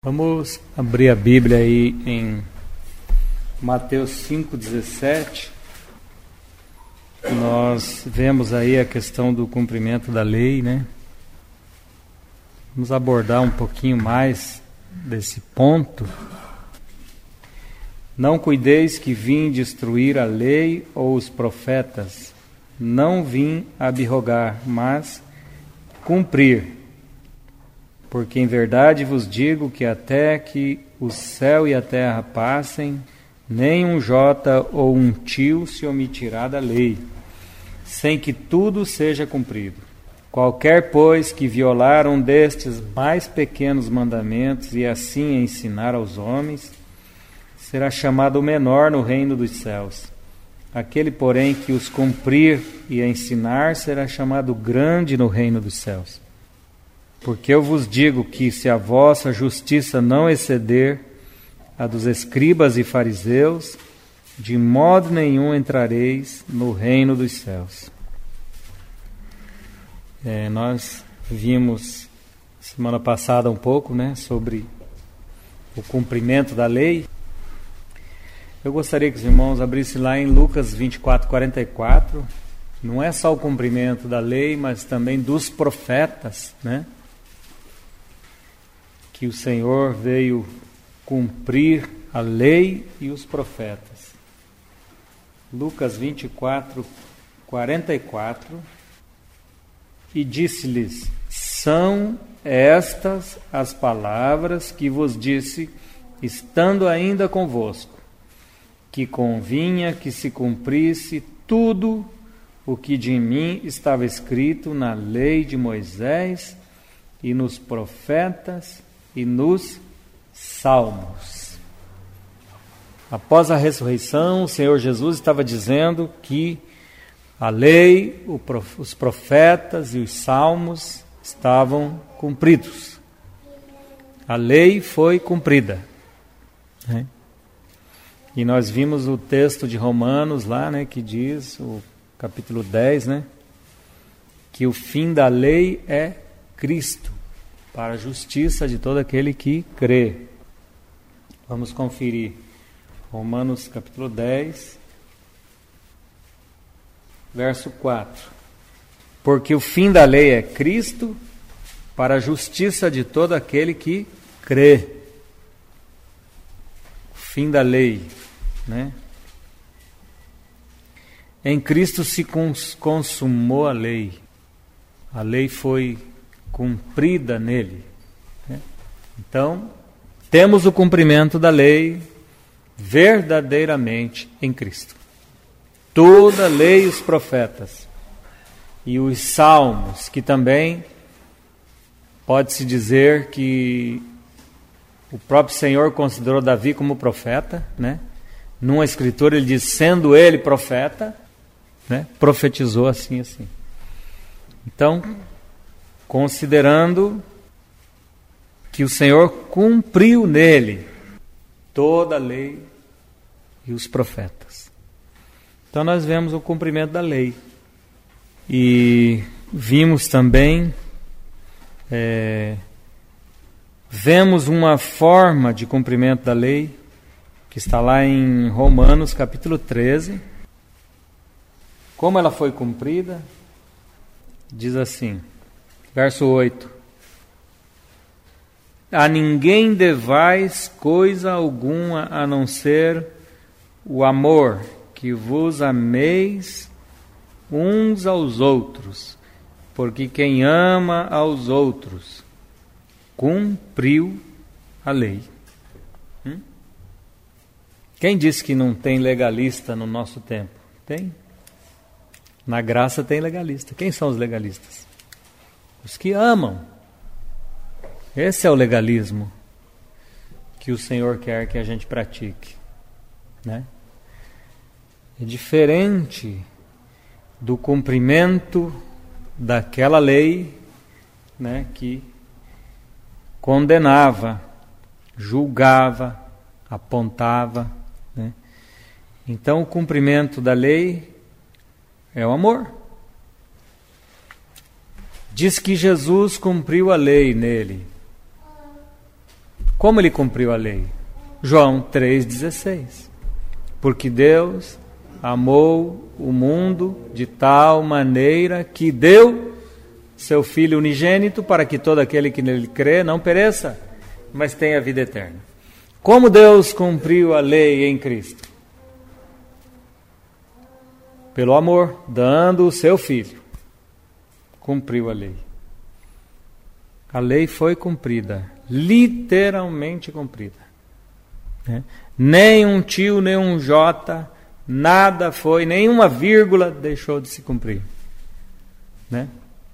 Vamos abrir a Bíblia aí em Mateus 5,17. Nós vemos aí a questão do cumprimento da lei, né? Vamos abordar um pouquinho mais desse ponto. Não cuideis que vim destruir a lei ou os profetas. Não vim abrogar, mas cumprir. Porque em verdade vos digo que até que o céu e a terra passem, nem um jota ou um tio se omitirá da lei, sem que tudo seja cumprido. Qualquer, pois, que violar um destes mais pequenos mandamentos e assim ensinar aos homens, será chamado o menor no reino dos céus. Aquele, porém, que os cumprir e ensinar, será chamado grande no reino dos céus. Porque eu vos digo que se a vossa justiça não exceder a dos escribas e fariseus, de modo nenhum entrareis no reino dos céus. Nós vimos semana passada um pouco, sobre o cumprimento da lei. Eu gostaria que os irmãos abrissem lá em Lucas 24:44. Não é só o cumprimento da lei, mas também dos profetas, que o Senhor veio cumprir a lei e os profetas. Lucas 24:44. E disse-lhes: são estas as palavras que vos disse, estando ainda convosco, que convinha que se cumprisse tudo o que de mim estava escrito na lei de Moisés e nos profetas e nos salmos. Após a ressurreição, o Senhor Jesus estava dizendo que a lei, os profetas e os salmos estavam cumpridos. A lei foi cumprida. E nós vimos o texto de Romanos lá, que diz, o capítulo 10, que o fim da lei é Cristo, para a justiça de todo aquele que crê. Vamos conferir Romanos capítulo 10, verso 4. Porque o fim da lei é Cristo, para a justiça de todo aquele que crê. O fim da lei, Em Cristo se consumou a lei. A lei foi cumprida nele. Então, temos o cumprimento da lei verdadeiramente em Cristo. Toda a lei e os profetas e os salmos, que também pode-se dizer que o próprio Senhor considerou Davi como profeta, Numa escritura ele diz, sendo ele profeta, profetizou assim. Então, considerando que o Senhor cumpriu nele toda a lei e os profetas. Então nós vemos o cumprimento da lei. E vimos também, vemos uma forma de cumprimento da lei, que está lá em Romanos capítulo 13. Como ela foi cumprida? Diz assim, verso 8: a ninguém devais coisa alguma a não ser o amor, que vos ameis uns aos outros, porque quem ama aos outros cumpriu a lei. Quem disse que não tem legalista no nosso tempo? Tem. Na graça tem legalista. Quem são os legalistas? Os que amam. Esse é o legalismo que o Senhor quer que a gente pratique. É diferente do cumprimento daquela lei, que condenava, julgava, apontava. Então, o cumprimento da lei é o amor. Diz que Jesus cumpriu a lei nele. Como ele cumpriu a lei? João 3,16. Porque Deus amou o mundo de tal maneira que deu seu Filho unigênito para que todo aquele que nele crê não pereça, mas tenha vida eterna. Como Deus cumpriu a lei em Cristo? Pelo amor, dando o seu Filho. Cumpriu a lei. A lei foi cumprida, literalmente cumprida. Nem um tio, nem um jota, nada foi, nenhuma vírgula deixou de se cumprir. Né?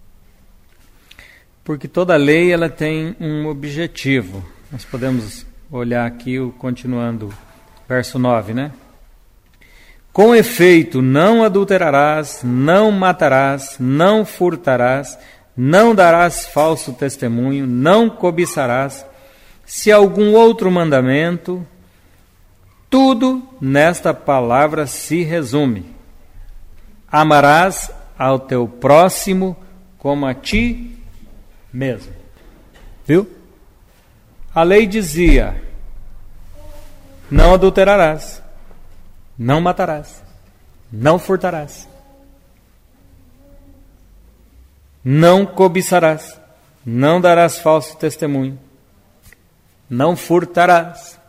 Porque toda lei ela tem um objetivo. Nós podemos olhar aqui, continuando, verso 9, né? Com efeito, não adulterarás, não matarás, não furtarás, não darás falso testemunho, não cobiçarás. Se algum outro mandamento, tudo nesta palavra se resume. Amarás ao teu próximo como a ti mesmo. Viu? A lei dizia: não adulterarás, não matarás, não furtarás, não cobiçarás, não darás falso testemunho, não furtarás.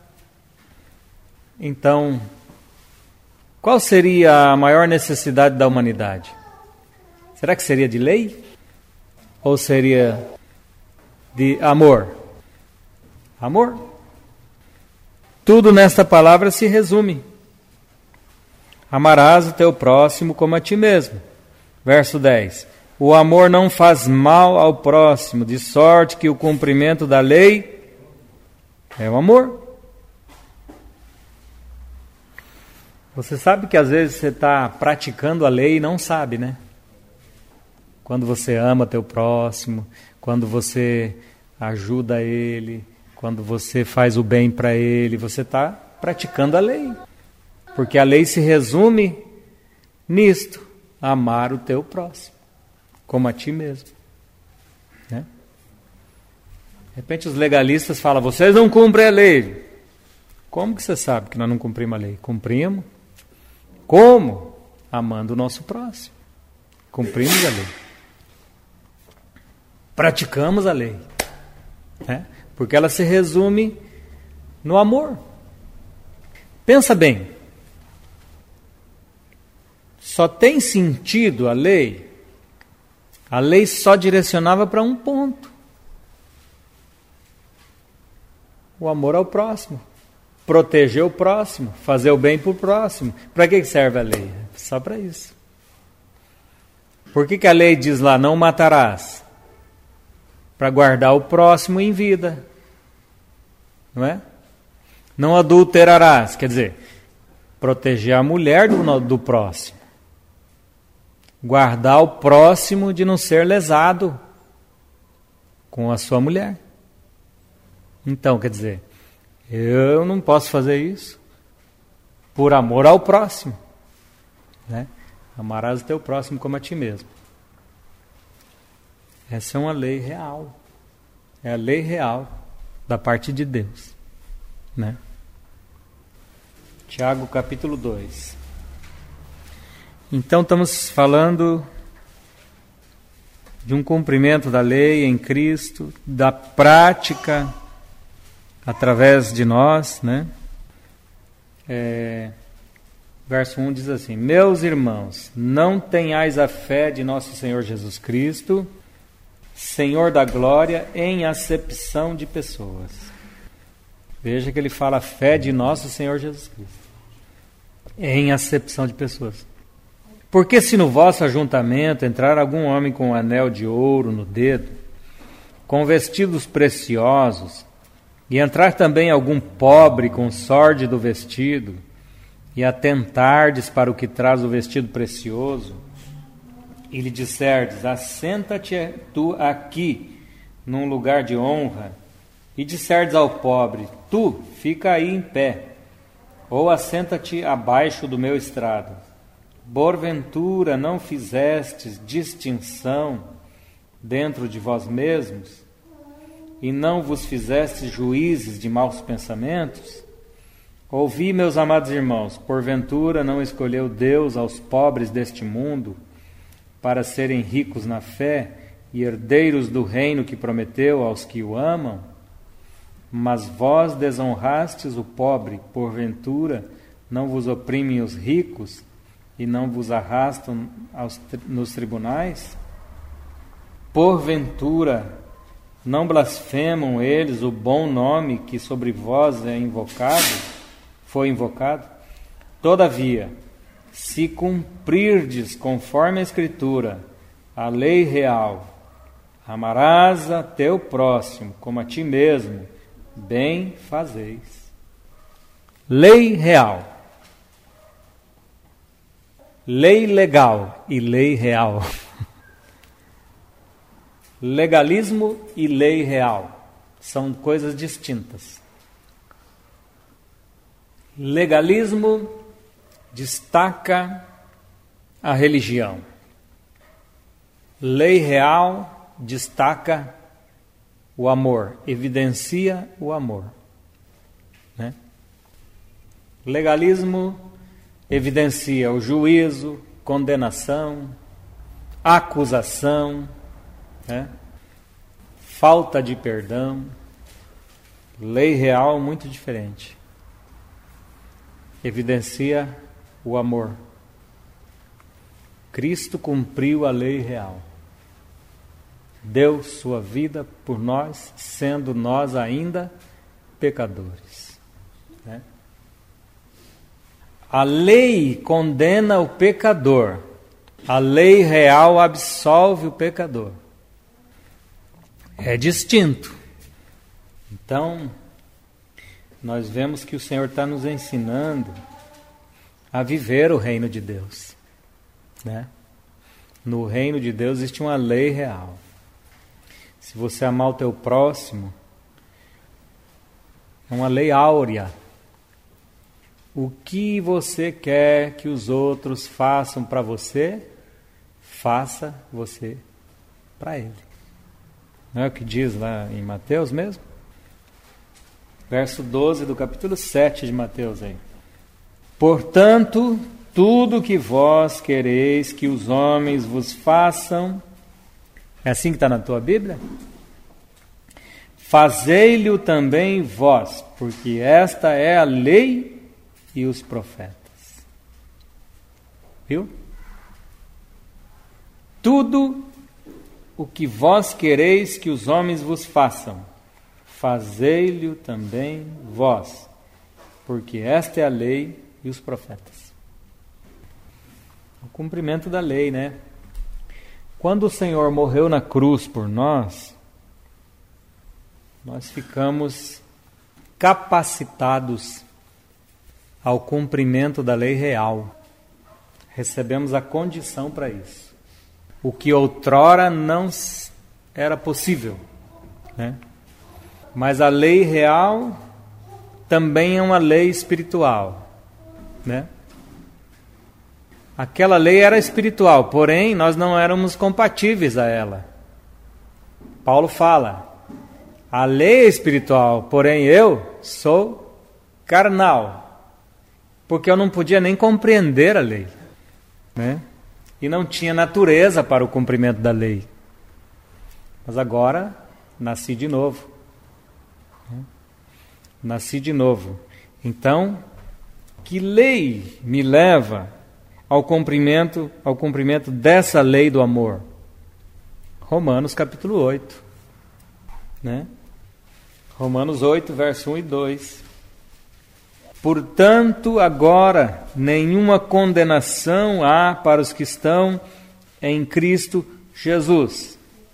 Então, qual seria a maior necessidade da humanidade? Será que seria de lei? Ou seria de amor? Amor. Tudo nesta palavra se resume. Amarás o teu próximo como a ti mesmo. Verso 10. O amor não faz mal ao próximo, de sorte que o cumprimento da lei é o amor. Você sabe que às vezes você está praticando a lei e não sabe, né? Quando você ama teu próximo, quando você ajuda ele, quando você faz o bem para ele, você está praticando a lei. Porque a lei se resume nisto: amar o teu próximo, como a ti mesmo. Né? De repente os legalistas falam: vocês não cumprem a lei. Como que você sabe que nós não cumprimos a lei? Cumprimos. Como? Amando o nosso próximo. Cumprimos a lei. Praticamos a lei. Né? Porque ela se resume no amor. Pensa bem. Só tem sentido a lei só direcionava para um ponto: o amor ao próximo, proteger o próximo, fazer o bem para o próximo. Para que serve a lei? Só para isso. Por que a lei diz lá: não matarás? Para guardar o próximo em vida, não é? Não adulterarás, quer dizer, proteger a mulher do próximo. Guardar o próximo de não ser lesado com a sua mulher. Então, quer dizer, eu não posso fazer isso por amor ao próximo. Né? Amarás o teu próximo como a ti mesmo. Essa é uma lei real. É a lei real da parte de Deus. Né? Tiago capítulo 2. Então estamos falando de um cumprimento da lei em Cristo, da prática através de nós, né? Verso 1 diz assim: meus irmãos, não tenhais a fé de nosso Senhor Jesus Cristo, Senhor da glória, em acepção de pessoas. Veja que ele fala a fé de nosso Senhor Jesus Cristo, em acepção de pessoas. Porque se no vosso ajuntamento entrar algum homem com um anel de ouro no dedo, com vestidos preciosos, e entrar também algum pobre com sórdido vestido, e atentardes para o que traz o vestido precioso, e lhe disserdes: assenta-te tu aqui, num lugar de honra, e disserdes ao pobre: tu, fica aí em pé, ou assenta-te abaixo do meu estrado. Porventura não fizestes distinção dentro de vós mesmos, e não vos fizestes juízes de maus pensamentos? Ouvi, meus amados irmãos, porventura não escolheu Deus aos pobres deste mundo para serem ricos na fé e herdeiros do reino que prometeu aos que o amam? Mas vós desonrastes o pobre, porventura não vos oprimem os ricos e não vos arrastam nos tribunais? Porventura não blasfemam eles o bom nome que sobre vós foi invocado? Todavia, se cumprirdes conforme a Escritura, a lei real, amarás a teu próximo como a ti mesmo, bem fazeis. Lei real. Lei legal e lei real. Legalismo e lei real são coisas distintas. Legalismo destaca a religião. Lei real destaca o amor, evidencia o amor, né? Legalismo evidencia o juízo, condenação, acusação, né? Falta de perdão. Lei real muito diferente. Evidencia o amor. Cristo cumpriu a lei real. Deu sua vida por nós, sendo nós ainda pecadores, né? A lei condena o pecador. A lei real absolve o pecador. É distinto. Então, nós vemos que o Senhor está nos ensinando a viver o reino de Deus, né? No reino de Deus existe uma lei real. Se você amar o teu próximo, é uma lei áurea. O que você quer que os outros façam para você, faça você para ele. Não é o que diz lá em Mateus mesmo? Verso 12 do capítulo 7 de Mateus aí. Portanto, tudo que vós quereis que os homens vos façam, é assim que está na tua Bíblia? Fazei-lhe também vós, porque esta é a lei e os profetas. Viu? Tudo o que vós quereis que os homens vos façam, fazei-lhe também vós, porque esta é a lei e os profetas. O cumprimento da lei, né? Quando o Senhor morreu na cruz por nós, nós ficamos capacitados ao cumprimento da lei real. Recebemos a condição para isso. O que outrora não era possível, né? Mas a lei real também é uma lei espiritual, né? Aquela lei era espiritual, porém nós não éramos compatíveis a ela. Paulo fala, a lei é espiritual, porém eu sou carnal, porque eu não podia nem compreender a lei, né? E não tinha natureza para o cumprimento da lei. Mas agora nasci de novo. Nasci de novo. Então, que lei me leva ao cumprimento dessa lei do amor? Romanos capítulo 8. Né? Romanos 8, verso 1 e 2. Portanto, agora nenhuma condenação há para os que estão em Cristo Jesus.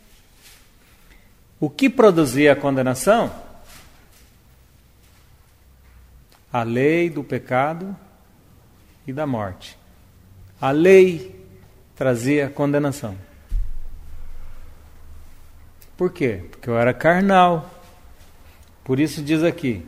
O que produzia a condenação? A lei do pecado e da morte. A lei trazia condenação. Por quê? Porque eu era carnal. Por isso diz aqui,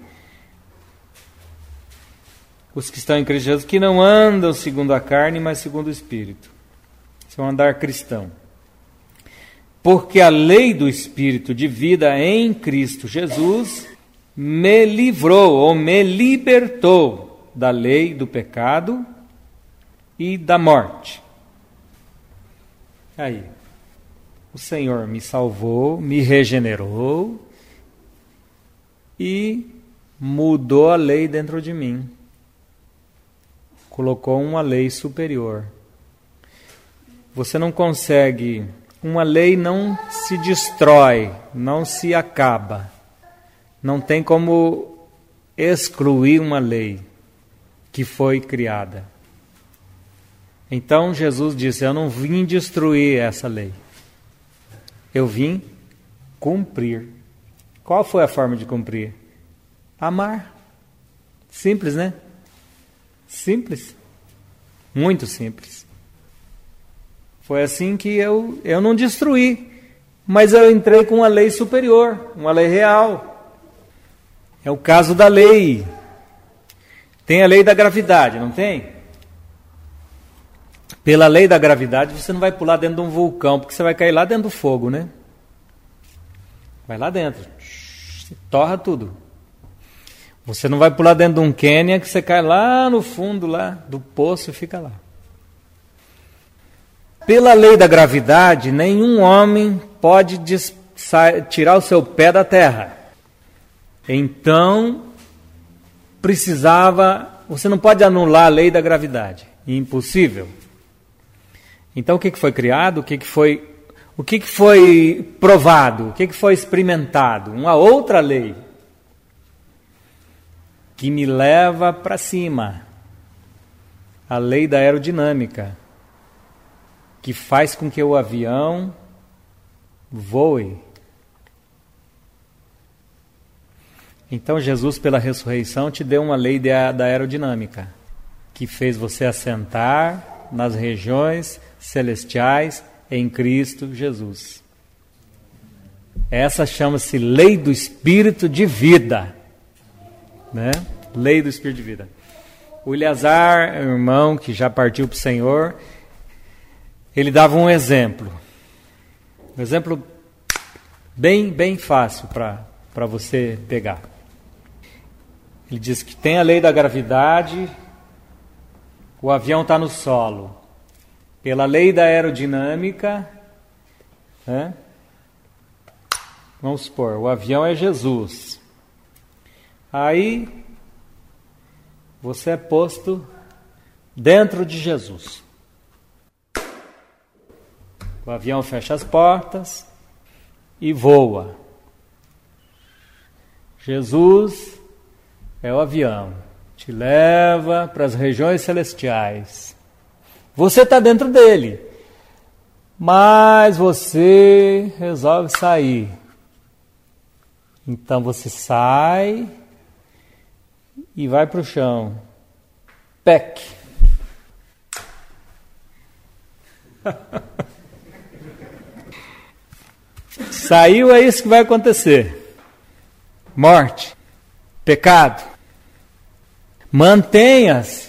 os que estão em Cristo Jesus, que não andam segundo a carne, mas segundo o Espírito. Esse é um andar cristão. porque a lei do Espírito de vida em Cristo Jesus me livrou ou me libertou da lei do pecado e da morte. Aí, o Senhor me salvou, me regenerou e mudou a lei dentro de mim. Colocou uma lei superior. Você não consegue, uma lei não se destrói, não se acaba. Não tem como excluir uma lei que foi criada. Então Jesus disse: eu não vim destruir essa lei. Eu vim cumprir. Qual foi a forma de cumprir? Amar. Simples, né? Simples. Muito simples. Foi assim que eu não destruí, mas eu entrei com uma lei superior, uma lei real. É o caso da lei. Tem a lei da gravidade, não tem? Pela lei da gravidade, você não vai pular dentro de um vulcão, porque você vai cair lá dentro do fogo, né? Vai lá dentro. Torra tudo. Você não vai pular dentro de um cânion, que você cai lá no fundo lá do poço e fica lá. Pela lei da gravidade, nenhum homem pode tirar o seu pé da terra. Então, você não pode anular a lei da gravidade. Impossível. Então, o que foi criado? O que foi provado? O que foi experimentado? Uma outra lei que me leva para cima. A lei da aerodinâmica, que faz com que o avião voe. Então Jesus, pela ressurreição, te deu uma lei da aerodinâmica, que fez você assentar nas regiões celestiais em Cristo Jesus. Essa chama-se lei do Espírito de vida, né? Lei do Espírito de vida. O Eleazar, irmão que já partiu para o Senhor, ele dava um exemplo bem fácil para você pegar. Ele diz que tem a lei da gravidade, o avião está no solo. Pela lei da aerodinâmica, né? Vamos supor, o avião é Jesus. Aí você é posto dentro de Jesus. O avião fecha as portas e voa. Jesus é o avião, te leva para as regiões celestiais. Você está dentro dele, mas você resolve sair. Então você sai e vai para o chão. Pec. Saiu, é isso que vai acontecer. Morte, pecado. Mantenha-se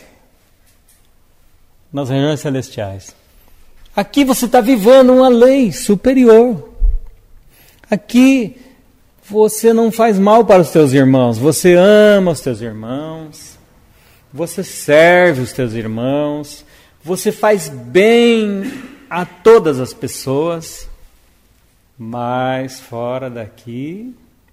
nas regiões celestiais. Aqui você está vivendo uma lei superior. Aqui você não faz mal para os teus irmãos. Você ama os teus irmãos. Você serve os teus irmãos. Você faz bem a todas as pessoas. Mas fora daqui,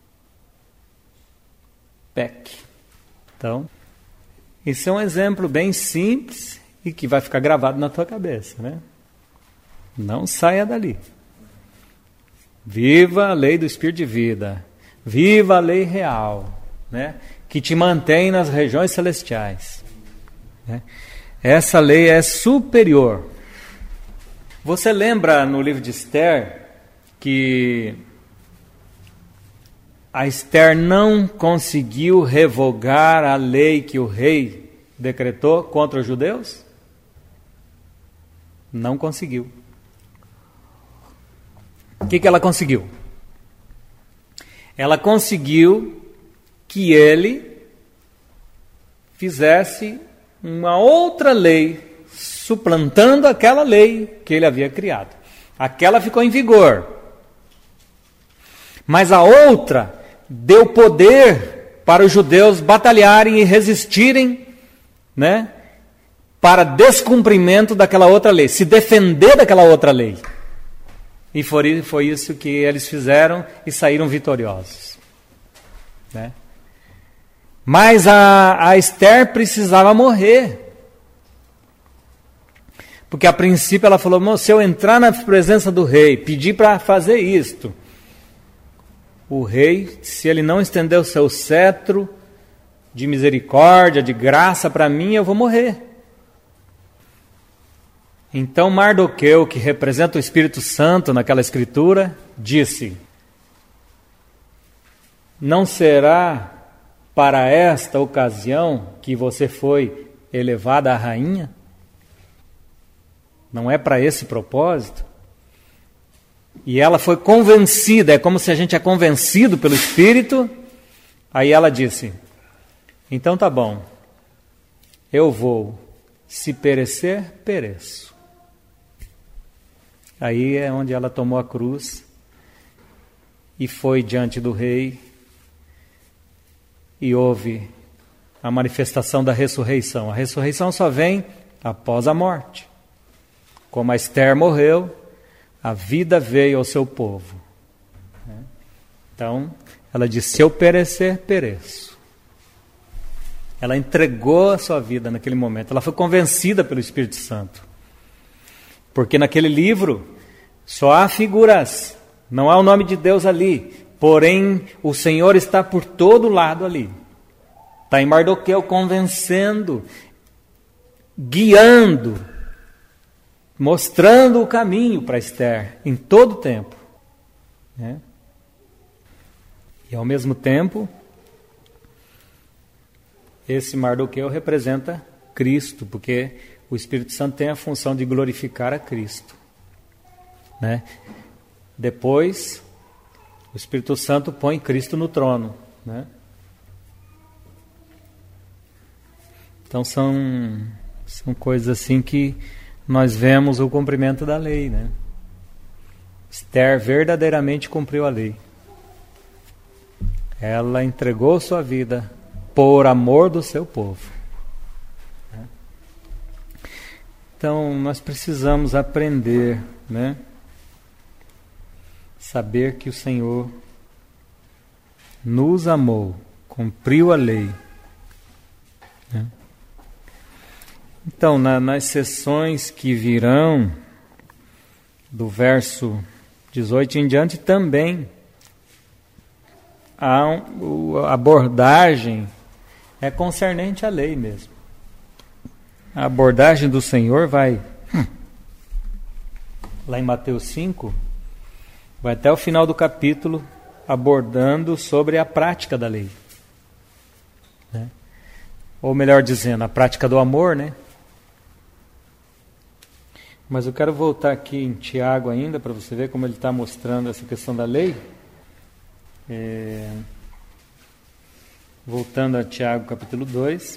peque. Então, esse é um exemplo bem simples e que vai ficar gravado na tua cabeça, né? Não saia dali. Viva a lei do Espírito de vida. Viva a lei real, né? Que te mantém nas regiões celestiais, né? Essa lei é superior. Você lembra no livro de Esther que a Esther não conseguiu revogar a lei que o rei decretou contra os judeus? Não conseguiu. O que ela conseguiu? Ela conseguiu que ele fizesse uma outra lei, suplantando aquela lei que ele havia criado. Aquela ficou em vigor, Mas a outra deu poder para os judeus batalharem e resistirem, né, para descumprimento daquela outra lei, se defender daquela outra lei. E foi isso que eles fizeram e saíram vitoriosos, né? Mas a Esther precisava morrer. Porque a princípio ela falou, se eu entrar na presença do rei, pedir para fazer isto, o rei, se ele não estender o seu cetro de misericórdia, de graça para mim, eu vou morrer. Então Mardoqueu, que representa o Espírito Santo naquela escritura, disse, não será para esta ocasião que você foi elevada a rainha? Não é para esse propósito? E ela foi convencida, é como se a gente é convencido pelo Espírito. Aí ela disse, então tá bom, eu vou, se perecer, pereço. Aí é onde ela tomou a cruz e foi diante do rei e houve a manifestação da ressurreição. A ressurreição só vem após a morte. Como a Esther morreu, a vida veio ao seu povo. Então, ela disse, se eu perecer, pereço. Ela entregou a sua vida naquele momento. Ela foi convencida pelo Espírito Santo. Porque naquele livro só há figuras, não há o nome de Deus ali. Porém, o Senhor está por todo lado ali. Está em Mardoqueu convencendo, guiando, mostrando o caminho para Esther em todo o tempo, né? E ao mesmo tempo, esse Mardoqueu representa Cristo, porque o Espírito Santo tem a função de glorificar a Cristo, né? Depois, o Espírito Santo põe Cristo no trono, né? Então são coisas assim que nós vemos o cumprimento da lei, né? Esther verdadeiramente cumpriu a lei. Ela entregou sua vida por amor do seu povo. Então, nós precisamos aprender, né? Saber que o Senhor nos amou, cumpriu a lei, né? Então, nas sessões que virão, do verso 18 em diante, também a abordagem é concernente à lei mesmo. A abordagem do Senhor vai, lá em Mateus 5, vai até o final do capítulo, abordando sobre a prática da lei, né? Ou melhor dizendo, a prática do amor, né? Mas eu quero voltar aqui em Tiago ainda, para você ver como ele está mostrando essa questão da lei. Voltando a Tiago capítulo 2,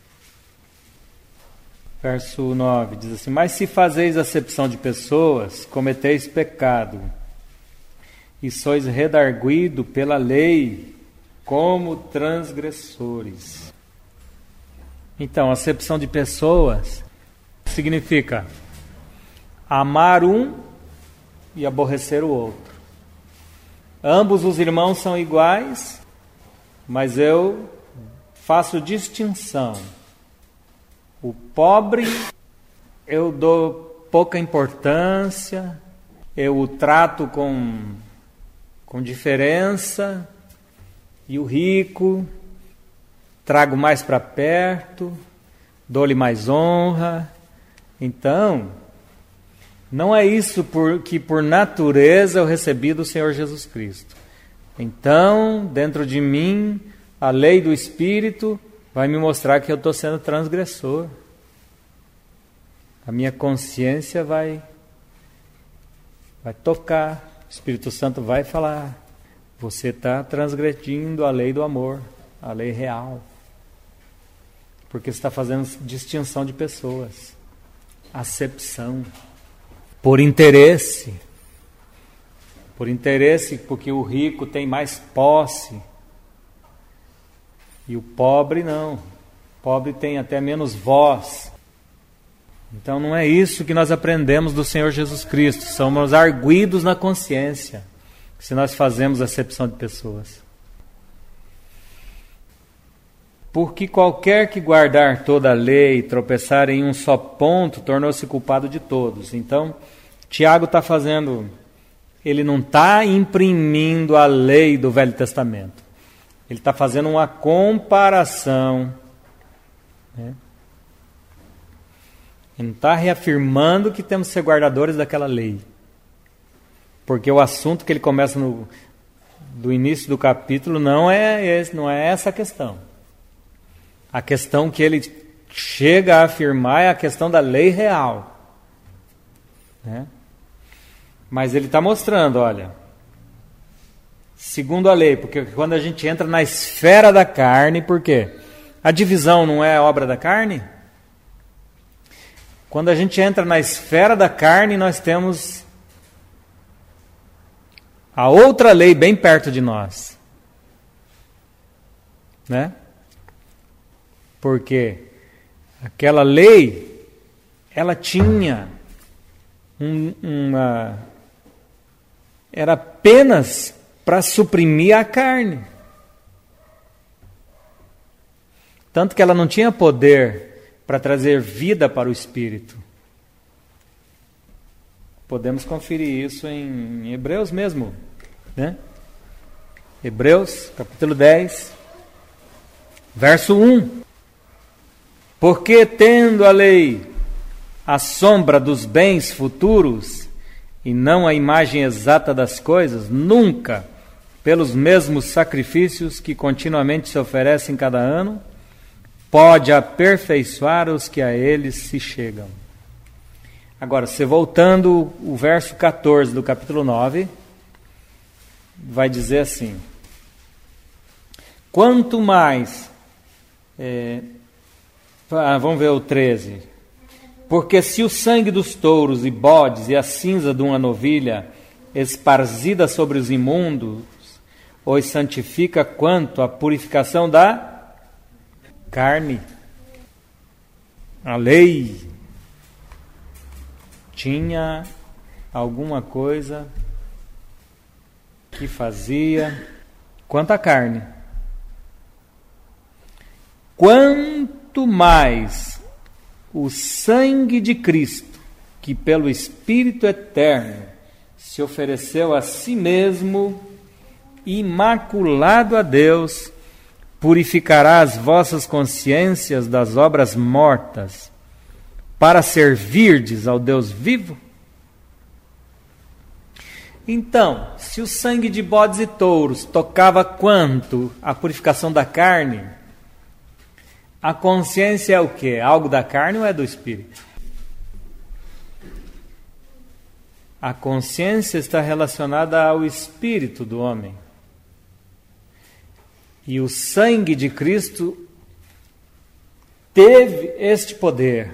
verso 9, diz assim, mas se fazeis acepção de pessoas, cometeis pecado, e sois redarguido pela lei como transgressores. Então, acepção de pessoas significa amar um e aborrecer o outro. Ambos os irmãos são iguais, mas eu faço distinção. O pobre eu dou pouca importância, eu o trato com diferença, e o rico trago mais para perto, dou-lhe mais honra. Então, não é isso que por natureza eu recebi do Senhor Jesus Cristo. Então, dentro de mim, a lei do Espírito vai me mostrar que eu estou sendo transgressor. A minha consciência vai tocar. O Espírito Santo vai falar, você está transgredindo a lei do amor, a lei real. Porque você está fazendo distinção de pessoas. Acepção. Por interesse. por interesse, porque o rico tem mais posse e o pobre não. O pobre tem até menos voz. Então não é isso que nós aprendemos do Senhor Jesus Cristo. Somos arguidos na consciência se nós fazemos acepção de pessoas. Porque qualquer que guardar toda a lei e tropeçar em um só ponto, tornou-se culpado de todos. Então, Tiago está fazendo, ele não está imprimindo a lei do Velho Testamento. Ele está fazendo uma comparação, né? Ele não está reafirmando que temos que ser guardadores daquela lei. Porque o assunto que ele começa do início do capítulo não é essa a questão. A questão que ele chega a afirmar é a questão da lei real, né? Mas ele está mostrando, olha, segundo a lei, porque quando a gente entra na esfera da carne, por quê? A divisão não é obra da carne? Quando a gente entra na esfera da carne, nós temos a outra lei bem perto de nós, né? Porque aquela lei, ela tinha era apenas para suprimir a carne. Tanto que ela não tinha poder para trazer vida para o espírito. Podemos conferir isso em Hebreus mesmo, né? Hebreus, capítulo 10, verso 1. Porque tendo a lei a sombra dos bens futuros e não a imagem exata das coisas, nunca, pelos mesmos sacrifícios que continuamente se oferecem cada ano, pode aperfeiçoar os que a eles se chegam. Agora, você voltando o verso 14 do capítulo 9, vai dizer assim: quanto mais... vamos ver o 13. Porque se o sangue dos touros e bodes e a cinza de uma novilha esparzida sobre os imundos os santifica quanto à purificação da carne, a lei tinha alguma coisa que fazia quanto à carne. Quanto mais o sangue de Cristo, que pelo Espírito Eterno se ofereceu a si mesmo, imaculado a Deus, purificará as vossas consciências das obras mortas, para servirdes ao Deus vivo? Então, se o sangue de bodes e touros tocava quanto à purificação da carne, a consciência é o quê? Algo da carne ou é do espírito? A consciência está relacionada ao espírito do homem. E o sangue de Cristo teve este poder,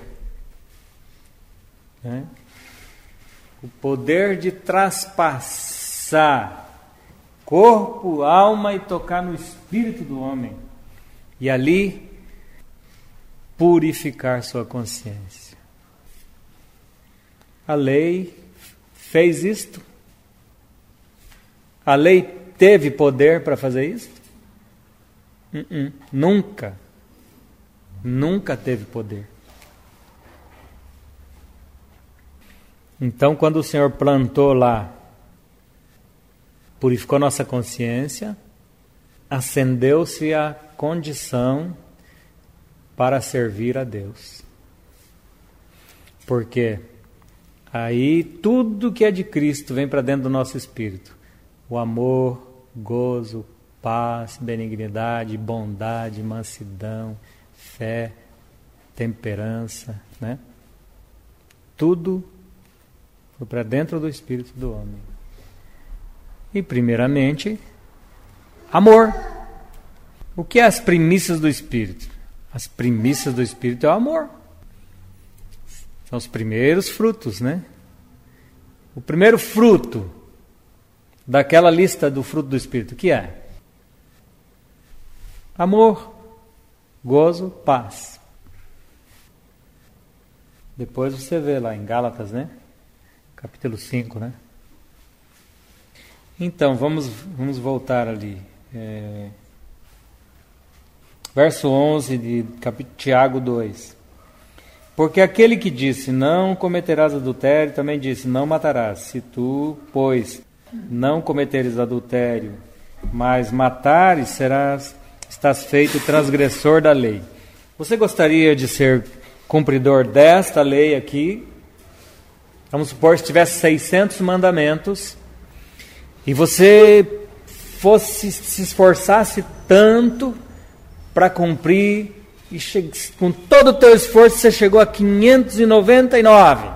né? O poder de traspassar corpo, alma e tocar no espírito do homem. E ali purificar sua consciência. A lei fez isto? A lei teve poder para fazer isso? Nunca. Nunca teve poder. Então, quando o Senhor plantou lá, purificou nossa consciência, acendeu-se a condição para servir a Deus. Porque aí tudo que é de Cristo vem para dentro do nosso espírito. O amor, gozo, paz, benignidade, bondade, mansidão, fé, temperança, né? Tudo foi para dentro do espírito do homem. E primeiramente, amor. O que é as primícias do espírito? As primícias do espírito é o amor. São os primeiros frutos, né? O primeiro fruto daquela lista do fruto do Espírito, que é amor, gozo, paz. Depois você vê lá em Gálatas, né? Capítulo 5, né? Então, vamos voltar ali. Verso 11 de Tiago 2. Porque aquele que disse, não cometerás adultério, também disse, não matarás. Se tu, pois, não cometeres adultério, mas matares, estás feito transgressor da lei. Você gostaria de ser cumpridor desta lei aqui? Vamos supor, se tivesse 600 mandamentos, e você se esforçasse tanto para cumprir, e com todo o teu esforço você chegou a 599.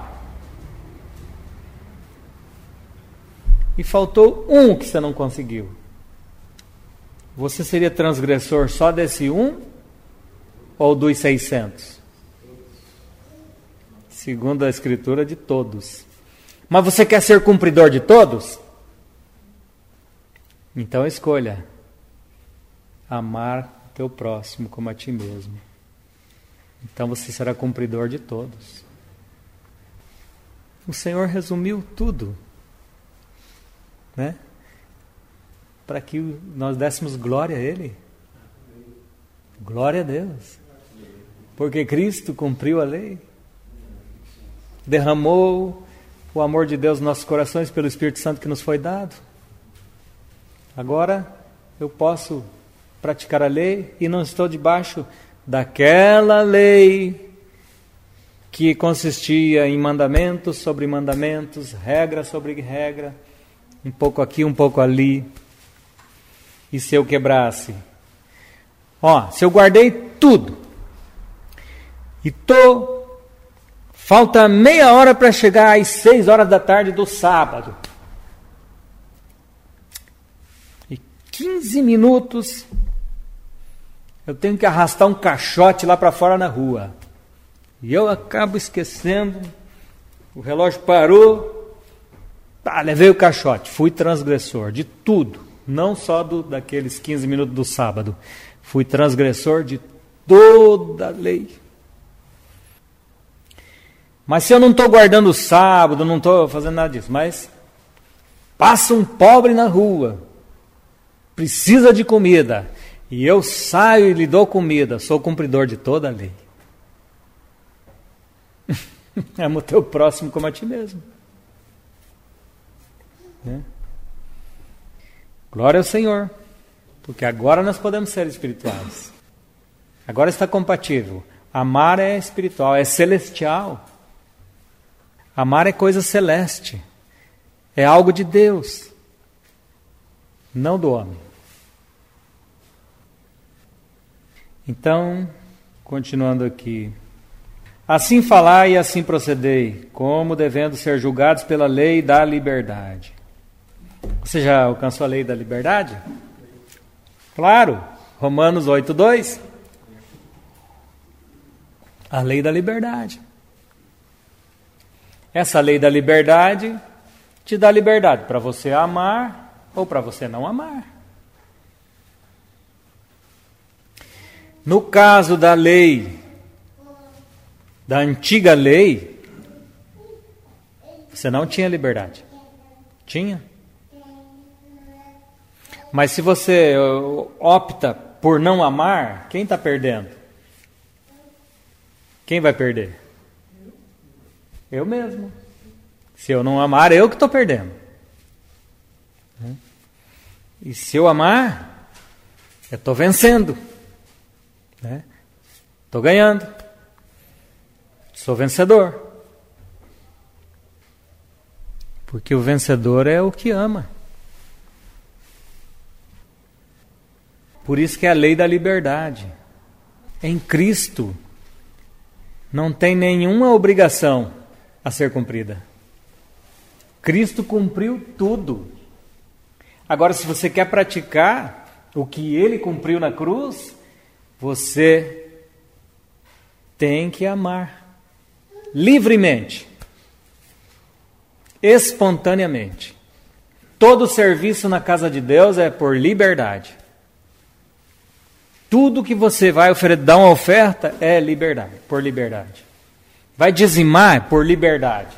E faltou um que você não conseguiu. Você seria transgressor só desse um ou dos 600? Segundo a Escritura, de todos. Mas você quer ser cumpridor de todos? Então escolha amar o teu próximo como a ti mesmo. Então você será cumpridor de todos. O Senhor resumiu tudo, né? Para que nós dessemos glória a Ele. Glória a Deus. Porque Cristo cumpriu a lei. Derramou o amor de Deus nos nossos corações pelo Espírito Santo que nos foi dado. Agora eu posso praticar a lei e não estou debaixo daquela lei que consistia em mandamentos sobre mandamentos, regra sobre regra, um pouco aqui, um pouco ali. E se eu quebrasse? Se eu guardei tudo e falta meia hora para chegar às 6 horas da tarde do sábado. E 15 minutos eu tenho que arrastar um caixote lá para fora na rua. E eu acabo esquecendo, o relógio parou, levei o caixote, fui transgressor de tudo, não só daqueles 15 minutos do sábado, fui transgressor de toda a lei. Mas se eu não estou guardando o sábado, não estou fazendo nada disso, mas passa um pobre na rua, precisa de comida, e eu saio e lhe dou comida, sou cumpridor de toda a lei. Ama o teu próximo como a ti mesmo. Né? Glória ao Senhor, porque agora nós podemos ser espirituais. Agora está compatível. Amar é espiritual, é celestial. Amar é coisa celeste. É algo de Deus, não do homem. Então, continuando aqui. Assim falai e assim procedei, como devendo ser julgados pela lei da liberdade. Você já alcançou a lei da liberdade? Claro, Romanos 8:2. A lei da liberdade. Essa lei da liberdade te dá liberdade para você amar ou para você não amar. No caso da lei, da antiga lei, você não tinha liberdade. Tinha. Mas se você opta por não amar, quem está perdendo? Quem vai perder? Eu mesmo. Se eu não amar, eu que estou perdendo. E se eu amar, eu estou vencendo. Estou ganhando. Sou vencedor. Porque o vencedor é o que ama. Por isso que é a lei da liberdade. Em Cristo não tem nenhuma obrigação a ser cumprida. Cristo cumpriu tudo. Agora, se você quer praticar o que Ele cumpriu na cruz, você tem que amar livremente, espontaneamente. Todo serviço na casa de Deus é por liberdade. Tudo que você vai dar uma oferta é liberdade, por liberdade. Vai dizimar por liberdade.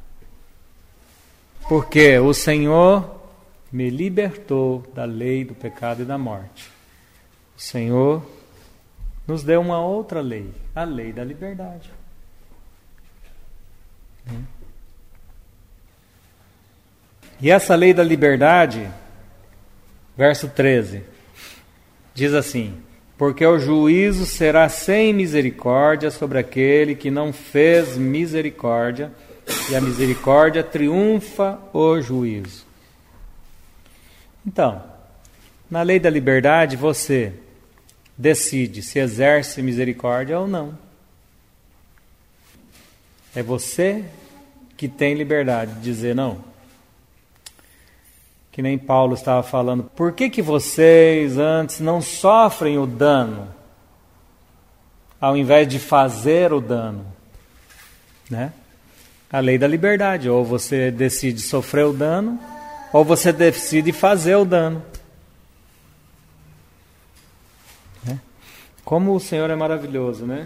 Porque o Senhor me libertou da lei do pecado e da morte. O Senhor nos deu uma outra lei, a lei da liberdade. E essa lei da liberdade, verso 13, diz assim: porque o juízo será sem misericórdia sobre aquele que não fez misericórdia, e a misericórdia triunfa o juízo. Então, na lei da liberdade, você decide se exerce misericórdia ou não. É você que tem liberdade de dizer não. Que nem Paulo estava falando, por que vocês antes não sofrem o dano, ao invés de fazer o dano? Né? A lei da liberdade, ou você decide sofrer o dano, ou você decide fazer o dano. Né? Como o Senhor é maravilhoso, né?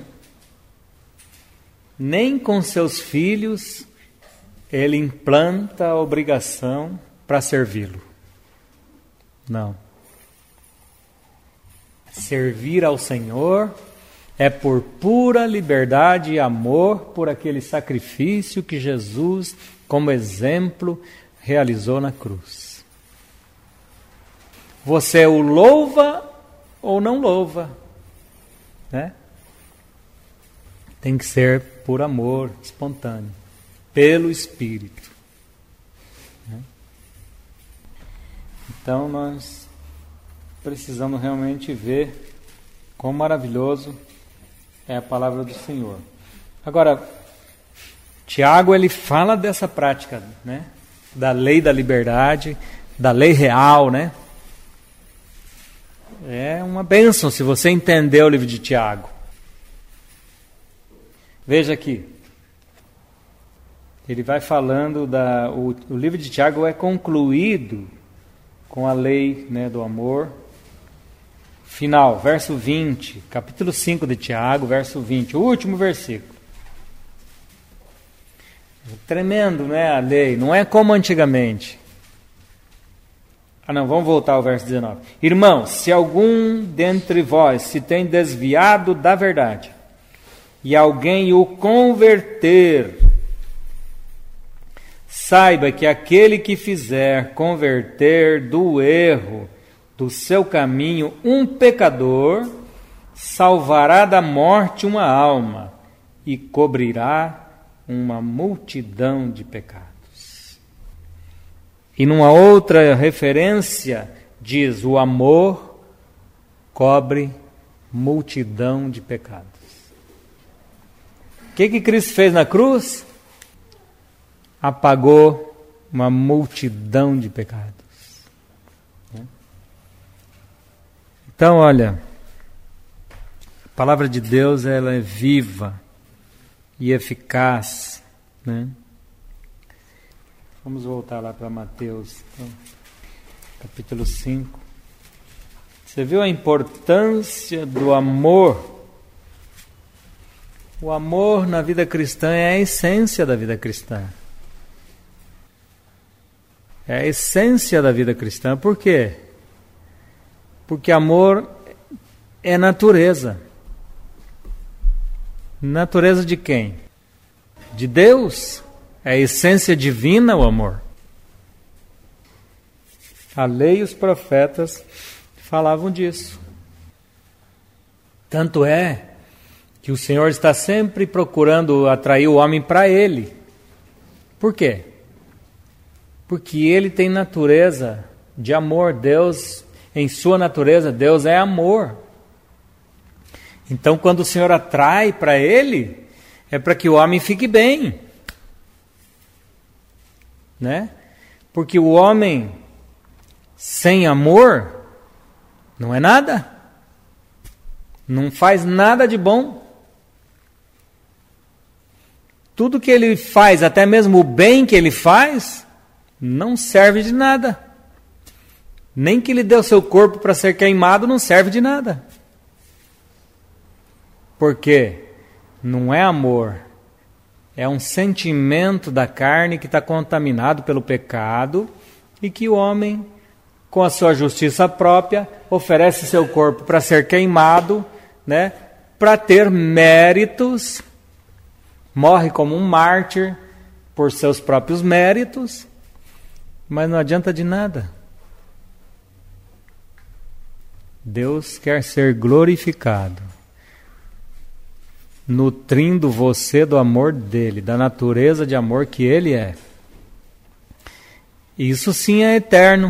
Nem com seus filhos Ele implanta a obrigação para servi-lo. Não. Servir ao Senhor é por pura liberdade e amor por aquele sacrifício que Jesus, como exemplo, realizou na cruz. Você o louva ou não louva, né? Tem que ser por amor espontâneo, pelo Espírito. Então nós precisamos realmente ver quão maravilhoso é a palavra do Senhor. Agora, Tiago ele fala dessa prática, né? Da lei da liberdade, da lei real, né? É uma bênção se você entender o livro de Tiago. Veja aqui. Ele vai falando o livro de Tiago é concluído com a lei, né, do amor. Final, verso 20, capítulo 5 de Tiago, verso 20, o último versículo. Tremendo, né, a lei, não é como antigamente. Vamos voltar ao verso 19. Irmãos, se algum dentre vós se tem desviado da verdade, e alguém o converter, saiba que aquele que fizer converter do erro do seu caminho um pecador, salvará da morte uma alma e cobrirá uma multidão de pecados. E numa outra referência diz, o amor cobre multidão de pecados. O que Cristo fez na cruz? Apagou uma multidão de pecados. Então, olha, a palavra de Deus ela é viva e eficaz, né? Vamos voltar lá para Mateus, então, capítulo 5. Você viu a importância do amor? O amor na vida cristã é a essência da vida cristã. É a essência da vida cristã. Por quê? Porque amor é natureza. Natureza de quem? De Deus. É a essência divina o amor. A lei e os profetas falavam disso. Tanto é que o Senhor está sempre procurando atrair o homem para Ele. Por quê? Porque Ele tem natureza de amor. Deus, em sua natureza, Deus é amor. Então, quando o Senhor atrai para Ele, é para que o homem fique bem. Né? Porque o homem sem amor não é nada. Não faz nada de bom. Tudo que ele faz, até mesmo o bem que ele faz, não serve de nada. Nem que ele dê o seu corpo para ser queimado não serve de nada. Porque não é amor, é um sentimento da carne que está contaminado pelo pecado e que o homem, com a sua justiça própria, oferece seu corpo para ser queimado, né, para ter méritos, morre como um mártir por seus próprios méritos, mas não adianta de nada. Deus quer ser glorificado, nutrindo você do amor dele, da natureza de amor que ele é. Isso sim é eterno.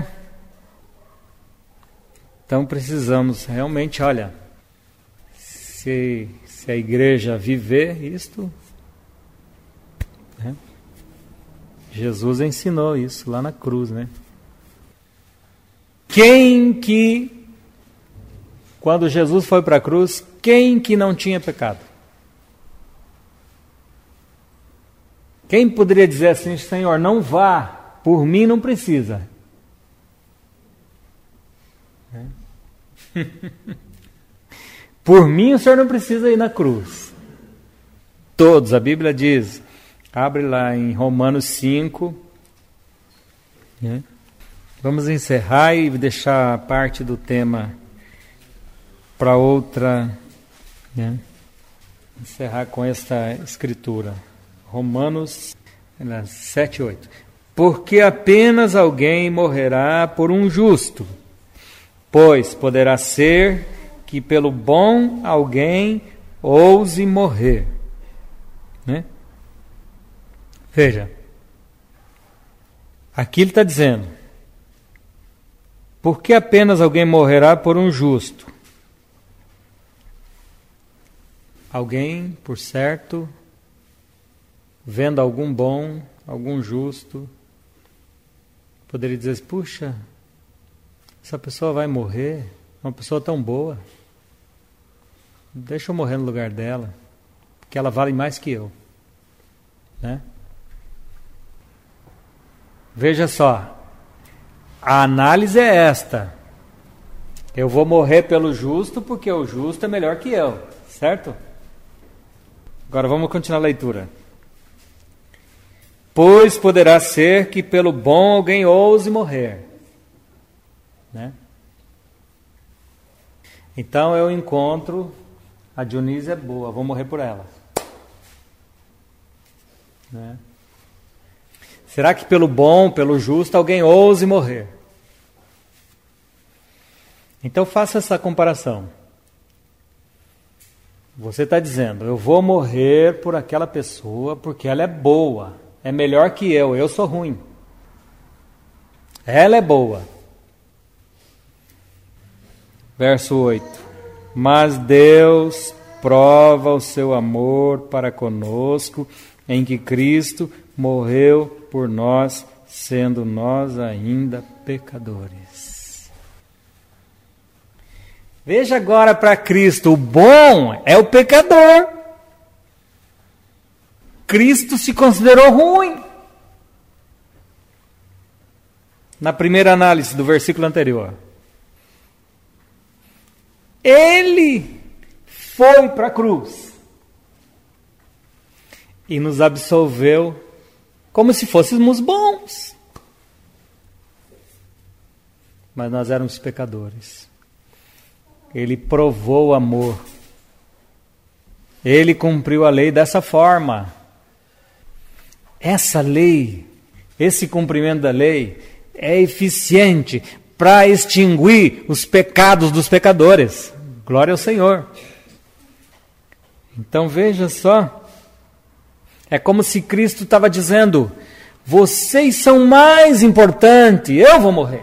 Então precisamos realmente, olha, se a igreja viver isto, né? Jesus ensinou isso lá na cruz, né? Quando Jesus foi para a cruz, quem que não tinha pecado? Quem poderia dizer assim, Senhor, não vá, por mim não precisa? Por mim o Senhor não precisa ir na cruz. Todos, a Bíblia diz, abre lá em Romanos 5. Né? Vamos encerrar e deixar parte do tema para outra, né? Encerrar com esta escritura. Romanos 7, 8. Porque apenas alguém morrerá por um justo, pois poderá ser que pelo bom alguém ouse morrer. Né? Veja, aqui ele está dizendo, porque apenas alguém morrerá por um justo? Alguém, por certo, vendo algum bom, algum justo, poderia dizer, puxa, essa pessoa vai morrer, uma pessoa tão boa, deixa eu morrer no lugar dela, porque ela vale mais que eu. Né? Veja só, a análise é esta, eu vou morrer pelo justo porque o justo é melhor que eu, certo? Agora vamos continuar a leitura. Pois poderá ser que pelo bom alguém ouse morrer. Né? Então eu encontro, a Dionísia é boa, vou morrer por ela. Né? Será que pelo bom, pelo justo, alguém ouse morrer? Então faça essa comparação. Você está dizendo, eu vou morrer por aquela pessoa porque ela é boa, é melhor que eu sou ruim. Ela é boa. Verso 8. Mas Deus prova o seu amor para conosco em que Cristo morreu por nós, sendo nós ainda pecadores. Veja agora para Cristo, o bom é o pecador. Cristo se considerou ruim. Na primeira análise do versículo anterior. Ele foi para a cruz e nos absolveu como se fôssemos bons. Mas nós éramos pecadores. Ele provou o amor. Ele cumpriu a lei dessa forma. Essa lei, esse cumprimento da lei é eficiente para extinguir os pecados dos pecadores. Glória ao Senhor. Então veja só, é como se Cristo estava dizendo, vocês são mais importantes, eu vou morrer.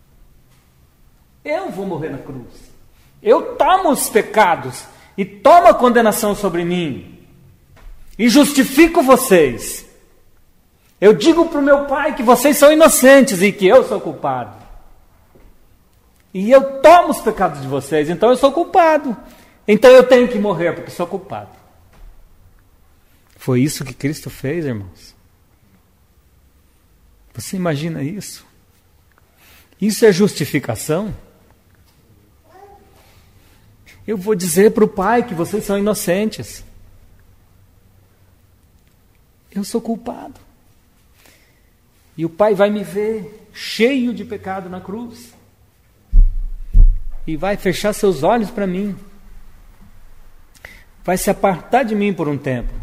Eu vou morrer na cruz. Eu tomo os pecados e tomo a condenação sobre mim. E justifico vocês. Eu digo para o meu Pai que vocês são inocentes e que eu sou culpado. E eu tomo os pecados de vocês, então eu sou culpado. Então eu tenho que morrer porque sou culpado. Foi isso que Cristo fez, irmãos. Você imagina isso? Isso é justificação? Eu vou dizer para o Pai que vocês são inocentes. Eu sou culpado. E o Pai vai me ver cheio de pecado na cruz. E vai fechar seus olhos para mim. Vai se apartar de mim por um tempo.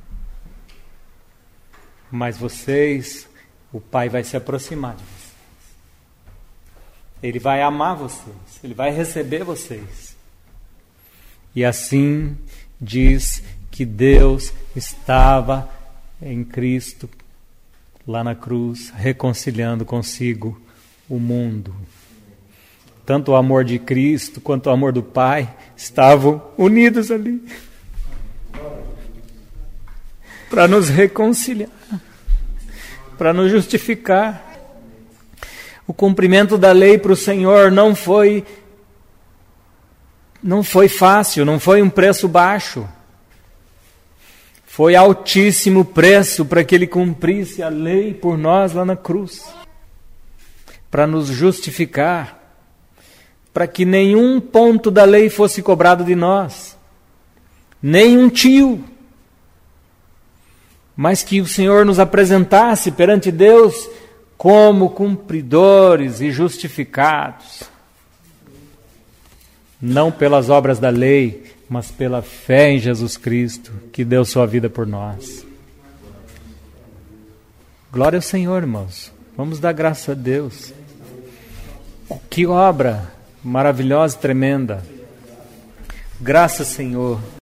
Mas vocês, o Pai vai se aproximar de vocês. Ele vai amar vocês. Ele vai receber vocês. E assim diz que Deus estava em Cristo, lá na cruz, reconciliando consigo o mundo. Tanto o amor de Cristo quanto o amor do Pai estavam unidos ali para nos reconciliar, para nos justificar. O cumprimento da lei para o Senhor não foi fácil, não foi um preço baixo. Foi altíssimo preço para que Ele cumprisse a lei por nós lá na cruz, para nos justificar, para que nenhum ponto da lei fosse cobrado de nós, nem um tio, mas que o Senhor nos apresentasse perante Deus como cumpridores e justificados, não pelas obras da lei, mas pela fé em Jesus Cristo, que deu sua vida por nós. Glória ao Senhor, irmãos. Vamos dar graça a Deus. Que obra maravilhosa e tremenda. Graças, Senhor.